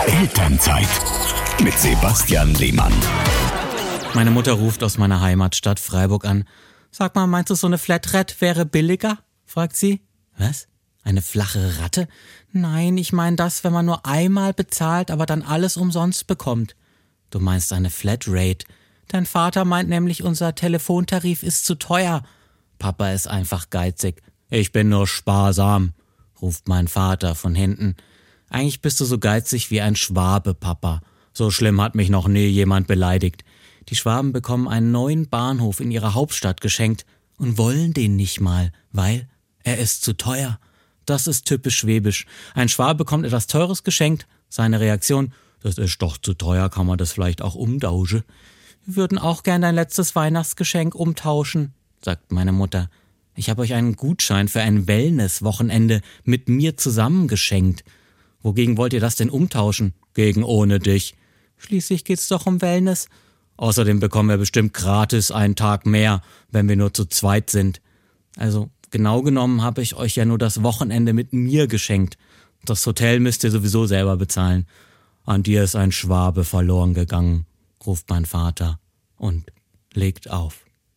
Elternzeit mit Sebastian Lehmann. Meine Mutter ruft aus meiner Heimatstadt Freiburg an. Sag mal, meinst du, so eine Flatrate wäre billiger? Fragt sie. Was? Eine flache Ratte? Nein, ich meine das, wenn man nur einmal bezahlt, aber dann alles umsonst bekommt. Du meinst eine Flatrate. Dein Vater meint nämlich, unser Telefontarif ist zu teuer. Papa ist einfach geizig. Ich bin nur sparsam, ruft mein Vater von hinten. Eigentlich bist du so geizig wie ein Schwabe, Papa. So schlimm hat mich noch nie jemand beleidigt. Die Schwaben bekommen einen neuen Bahnhof in ihrer Hauptstadt geschenkt und wollen den nicht mal, weil er ist zu teuer. Das ist typisch schwäbisch. Ein Schwabe bekommt etwas Teures geschenkt. Seine Reaktion: Das ist doch zu teuer, kann man das vielleicht auch umtauschen? Wir würden auch gern dein letztes Weihnachtsgeschenk umtauschen, sagt meine Mutter. Ich habe euch einen Gutschein für ein Wellness-Wochenende mit mir zusammen geschenkt. Wogegen wollt ihr das denn umtauschen? Gegen ohne dich. Schließlich geht's doch um Wellness. Außerdem bekommen wir bestimmt gratis einen Tag mehr, wenn wir nur zu zweit sind. Also genau genommen habe ich euch ja nur das Wochenende mit mir geschenkt. Das Hotel müsst ihr sowieso selber bezahlen. An dir ist ein Schwabe verloren gegangen, ruft mein Vater und legt auf.